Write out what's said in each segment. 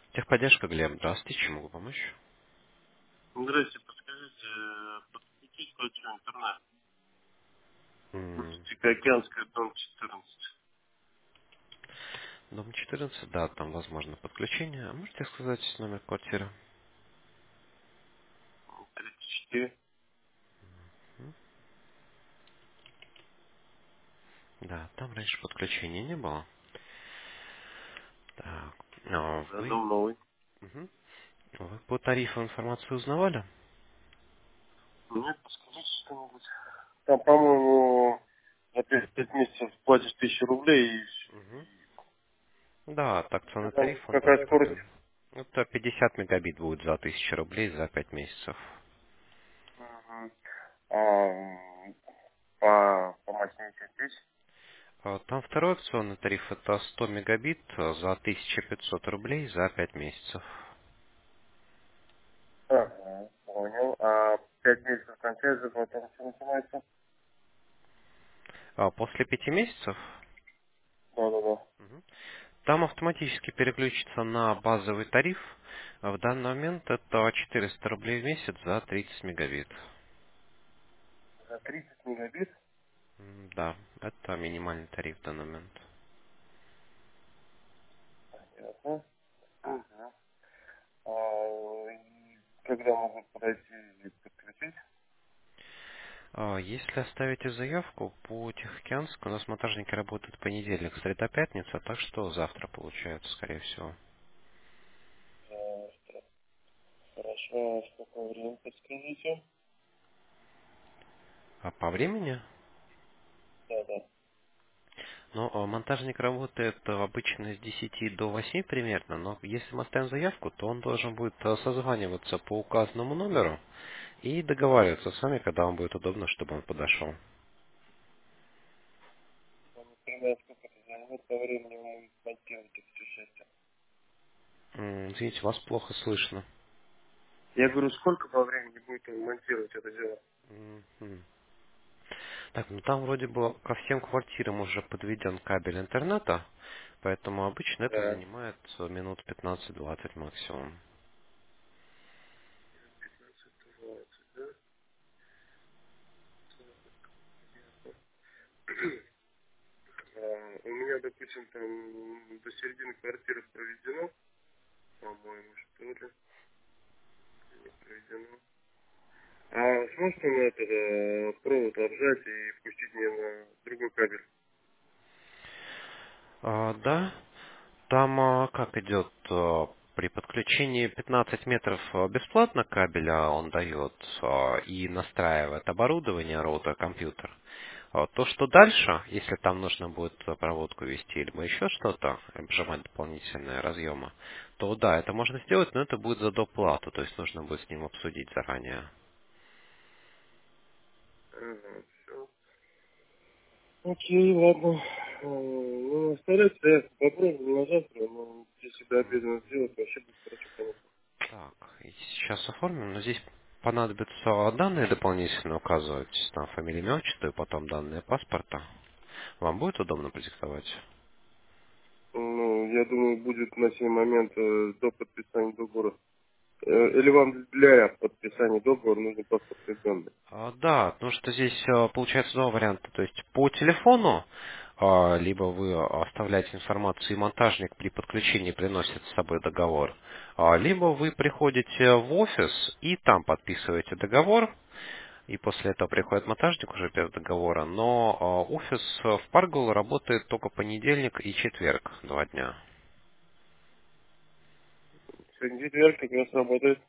Техподдержка, Глеб. Здравствуйте, чем могу помочь? Здрасте, подскажите, подключить хочу интернет. М, Тихоокеанская, дом 14. Дом 14, да, там возможно подключение. А можете сказать номер квартиры? 34. Да, там раньше подключения не было. Так, Да, вы, дом новый. мгм. Вы по тарифу информацию узнавали? Нет, подскажите что-нибудь. Там, по-моему, за 5 месяцев платишь 1000 рублей и Мгм. Да, так акционный там тариф, он какая скорость? доступен. Это 50 мегабит будет за 1000 рублей за 5 месяцев. Мгм. А, по мощности здесь? Там второй акционный тариф это 100 мегабит за 1500 рублей за 5 месяцев. Ага, понял. А 5 месяцев кончается, потом что начинается? После 5 месяцев Да-да-да. там автоматически переключится на базовый тариф. В данный момент это 400 рублей в месяц за 30 мегабит. За 30 мегабит? Да, это минимальный тариф в данный момент. Ясно. Ага. И когда могут подойти и подключить? Если оставите заявку по Тихоокеанску, у нас монтажники работают понедельник, среда, пятница, так что завтра получается, скорее всего. Завтра. Хорошо, а сколько времени подскажите? А по времени? Да, да. Ну, монтажник работает обычно с 10 до 8 примерно, но если мы оставим заявку, то он должен будет созваниваться по указанному номеру и договариваться с вами, когда вам будет удобно, чтобы он подошел. Например, сколько это займет по времени вы монтируете все счастье? Извините, вас плохо слышно. Я говорю, сколько по времени будет он монтировать это дело? Мгм. Так, ну там вроде бы ко всем квартирам уже подведен кабель интернета, поэтому обычно это Да. занимает минут 15-20 максимум. 15-20, да? У меня, допустим, там до середины квартиры проведено, по-моему, что ли, не проведено. А сможете на этот провод обжать и пустить мне на другой кабель? Да, там как идет при подключении 15 метров бесплатно кабеля он дает и настраивает оборудование, роутер, компьютер. То, что дальше, если там нужно будет проводку вести, либо еще что-то, обжимать дополнительные разъемы, то да, это можно сделать, но это будет за доплату, то есть нужно будет с ним обсудить заранее. Ага, все. Окей, ладно. Ну, оставляйте заявку, попробуем на завтра, но если до обеда надо сделать, вообще будет хорошо, конечно. Так, и сейчас оформим, но здесь понадобятся данные дополнительно указывать, там фамилия, имя, отчество и потом данные паспорта. Вам будет удобно продиктовать? Ну, я думаю, будет на сей момент до подписания договора. Или вам для подписания договора нужны паспортные данные? Да, потому что здесь получается два варианта. То есть по телефону, либо вы оставляете информацию, и монтажник при подключении приносит с собой договор, либо вы приходите в офис и там подписываете договор, и после этого приходит монтажник уже без договора, но офис в Паргул работает только понедельник и четверг, 2 дня. Сегодня четверг как раз работает.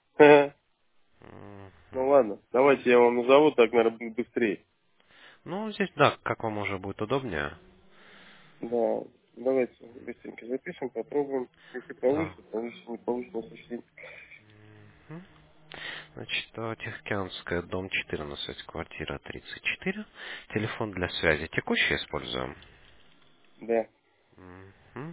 Ну Мгм. ладно, давайте я вам назову, так, наверное, будет быстрее. Ну, здесь, да, как вам уже будет удобнее. Да, давайте быстренько запишем, попробуем. Если Да. получится, получится, не получится, на следующий день. Мгм. Значит, Тихоокеанская, дом 14, квартира 34. Телефон для связи текущий используем. Да. Мгм.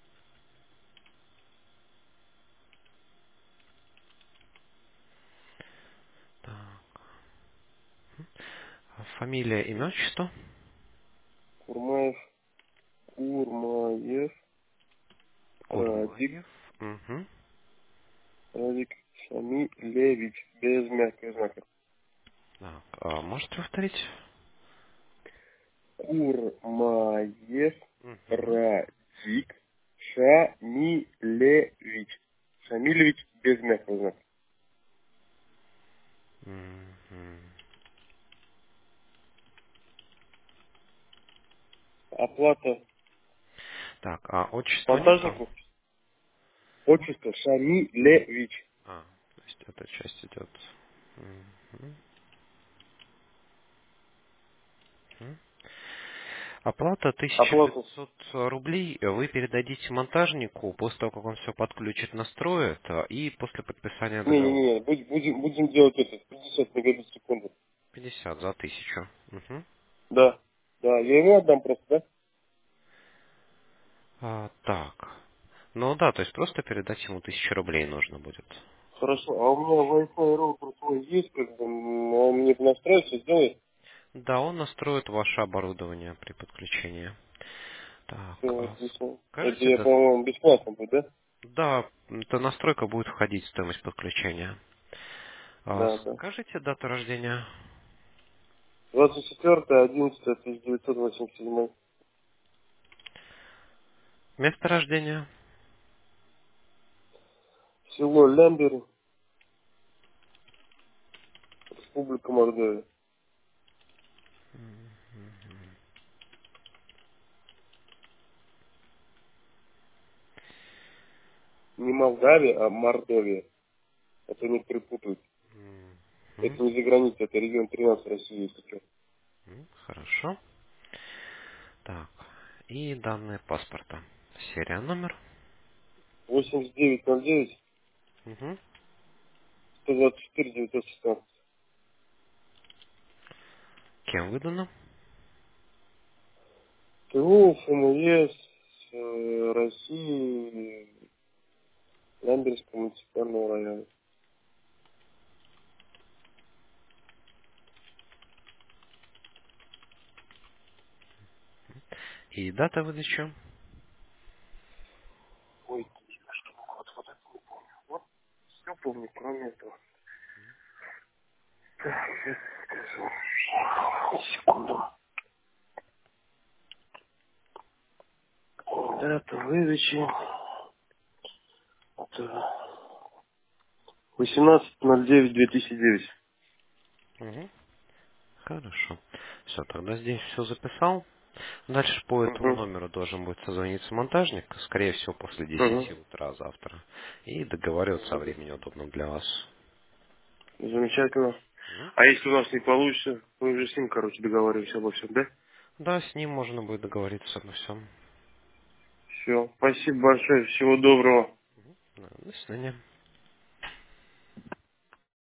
Так. Фамилия, имя, отчество? Курмаев, Курмаев, Радик, Курмаев. Мгм. Радик Шамилевич, без мягких знаков. Так, можете повторить? Курмаев Угу. Радик Шамилевич. Шамилевич без мягких знаков. Оплата Так, а отчества нету? монтажнику. Отчество Шамилевич. То есть эта часть идет. Мгм. Мгм. Оплата Оплата. 1500 рублей вы передадите монтажнику после того, как он все подключит, настроит, и после подписания договора. Не-не-не, будем делать это. 50 мегабит в секунду. 50 за 1000. Мгм. Да. Да, я ему отдам просто, да? Так. Ну да, то есть просто передать ему 1000 рублей нужно будет. Хорошо. А у меня Wi-Fi роутер свой есть, как бы, он мне настроит, все сделает. Да, он настроит ваше оборудование при подключении. Так, Все, отлично. Это скажите, я, да, по-моему, бесплатно будет, да? да, эта настройка будет входить в стоимость подключения. Да, да. Скажите дату рождения, 24.11.1987. место рождения, Село Лямбер, Республика Мордовия. Не Молдавия, а Мордовия. Это не перепутают. Мгм. Это не за границей, это регион 13 России, если что. Хорошо. Так, и данные паспорта. Серия, номер. 8909 Мгм. 124 916. Кем выдано? ТУ, ФМС, России, Лямберского муниципального района. И дата выдачи. Ой, вот это не помню. Вот все помню, кроме этого. Так, сейчас скажу. Секунду. Дата выдачи. Это 18.09.2009. Мгм. Хорошо. Все, тогда здесь все записал. Дальше по этому Угу. номеру должен будет созвониться монтажник, скорее всего, после Угу. 10 утра завтра. И договариваться о времени удобном для вас. Замечательно. Мгм. А если у нас не получится, мы уже с ним, короче, договариваемся обо всем, да? Да, с ним можно будет договориться обо всем. Все. Спасибо большое. Всего доброго. До свидания.